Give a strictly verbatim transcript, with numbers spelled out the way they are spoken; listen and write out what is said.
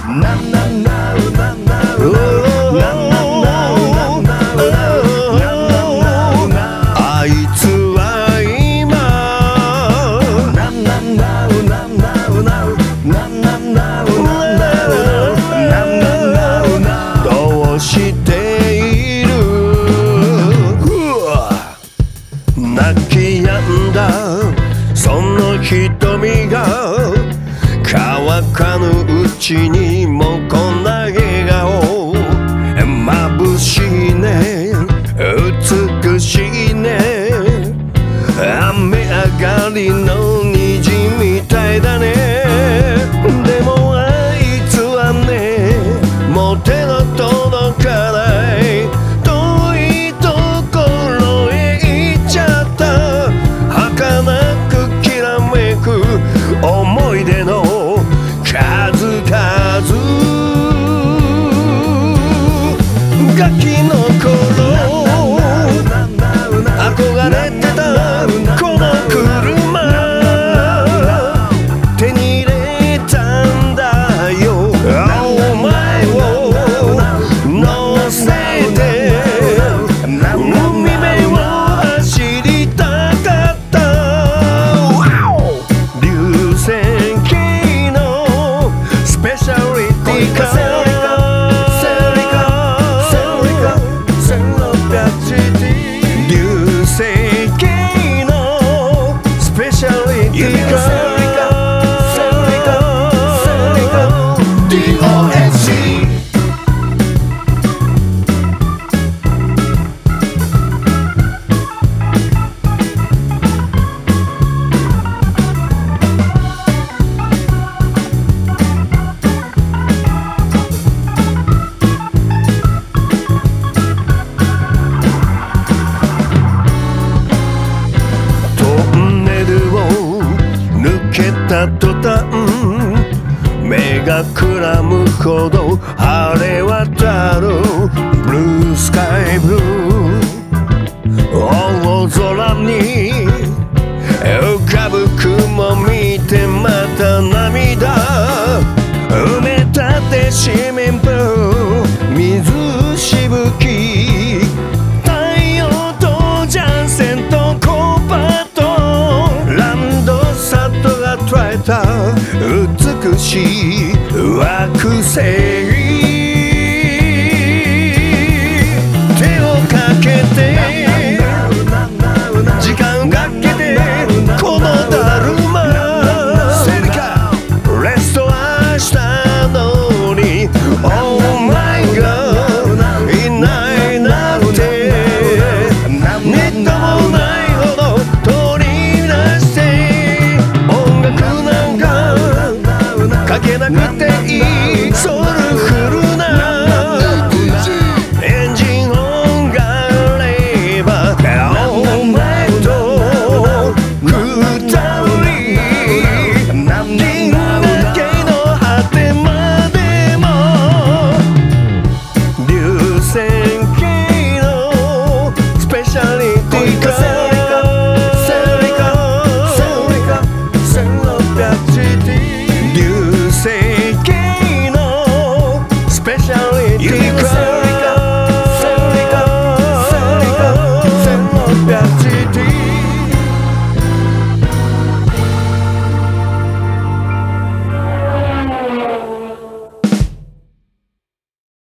あいつは今どうしている？泣き止んだその瞳が乾かぬうちにもこんな笑顔眩しいね美しいね雨上がりの虹みたいだね。でもあいつはねもう手の届かない遠いところへ行っちゃった。儚くきらめく思い出の数々。ガキの頃憧れてたこの車手に入れたんだよ。お前を乗せて海辺を走りたかった。流線形のスペシャリティカー途端目がくらむほど晴れ渡るブルースカイブルー。大空に浮かぶ雲見てまた涙埋め立て市民プ水しぶき太陽とジャンセンとコパとランドサットが捉えた美しい惑星。手をかけて時間かけてこのだるまセリカレストアしたのに Oh my God いないなんてみっともないほど取り出して音楽なんかかけなくていい